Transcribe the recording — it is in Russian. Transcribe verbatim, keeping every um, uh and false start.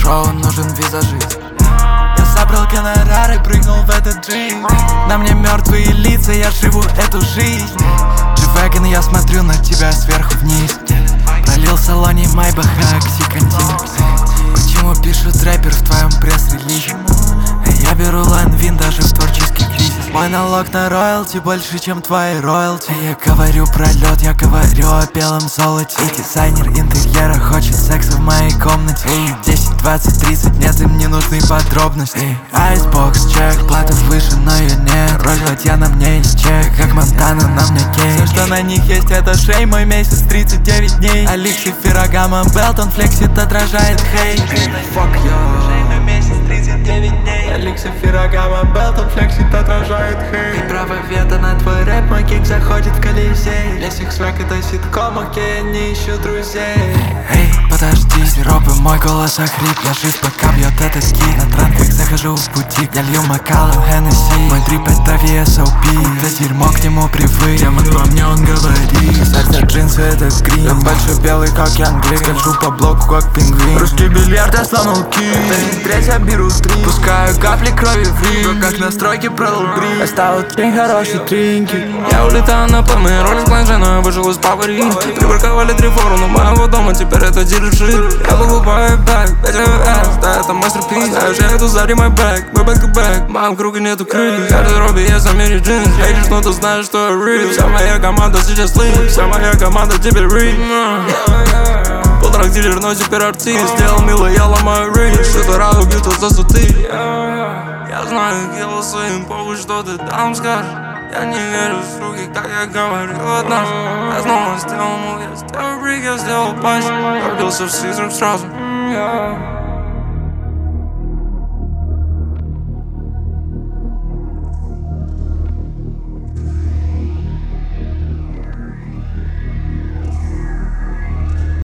шоу нужен визажист. Я собрал гонорары, прыгнул в этот джип. На мне мертвые лица, я живу эту жизнь. G-Wagon, я смотрю на тебя сверху вниз. Пролил в салоне Майбаха оксикантин. Почему пишут рэпер в твоем пресс-релизе? Я беру лайн-вин даже в творческий кризис. Мой налог на роялти больше, чем твои роялти. Я говорю про лед, я говорю о белом золоте. И дизайнер интерьера хочет секса в моей комнате. Десять, двадцать, тридцать, нет, им не нужны подробности. Айсбокс, чек, плата выше, но ее нет. Роль ладья на мне есть чек, как Монтана на мне кейк. Все, что на них есть, это шей, мой месяц тридцать девять дней. Аликси, Феррагамо, Белтон, флексит, отражает хейт. Fuck you. Шей, мой месяц тридцать девять дней. Аликси, Феррагамо, Белтон, флексит, отражает хейт. И право вето на твой рэп, мой кик заходит в Колизей. Для всех свек это ситком, окей, я не ищу друзей. Эй, подожди, сиропы, мой голос охрип. Я жив, пока бьет этот кит. На транках захожу в бутик, я лью Макалу, Хеннесси. Мой трип это ви эс о пи, это дерьмо к нему привык. Тем обо мне он говорит, кстати, джинсы это скрин. Я большой белый, как Янгрин, скольжу по блоку, как пингвин. Русский бильярд, я сломал кит. Треть я беру три, пускаю капли крови в ринг. Как на стройке продал бриз. Оставил три хорошие тринки. Я улетаю на поймы, роли с кланжа, но я вышел из папари. Припарковали три фору, но моего дома теперь это дирижир. Я покупаю бэк, пять эс, да это мастер-пис. Знаешь, я иду сзади мой бэк, мы бэк-то-бэк. В моем круге нету крыс. Я в робе, я замерю джинс. Хейтишь, но ты знаешь, что я real. Вся моя команда сейчас слив, вся моя команда теперь real. Был драгдилер, но теперь артист. Сделал мило, я ломаю рейдж. Что-то убьют вот за суты. Я знаю, кило своим, похуй, что ты там скажешь. Я не верю в руки, как я говорил однажды. Я снова сделал мув, я сделал брик, я сделал панч. Пробился в сизрак сразу.